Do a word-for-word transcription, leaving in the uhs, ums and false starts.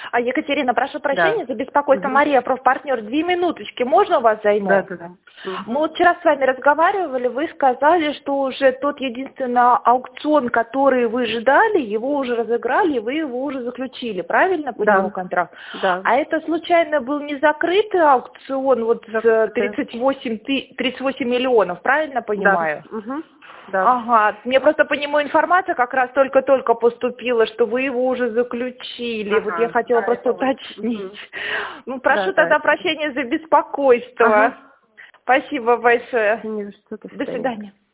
А, Екатерина, прошу прощения Да. за беспокойство. Угу. Мария, профпартнер. Две минуточки. Можно у вас займу? Да, да, да. Мы вот вчера с вами разговаривали, вы сказали, что уже тот единственный аукцион, который вы ждали, его уже разыграли, вы его уже заключили, правильно по Да. нему контракт? Да. А это случайно был не закрытый аукцион, вот Закрытый. тридцать восемь, тридцать восемь миллионов, правильно понимаю? Да. Угу. Да. Ага, мне просто по нему информация как раз только-только поступила, что вы его уже заключили. Ага. Вот я хотела Да, просто это вот. уточнить. Угу. Ну, прошу Да, да. тогда прощения за беспокойство. Ага. Спасибо большое. Не за что, до До свидания. свидания.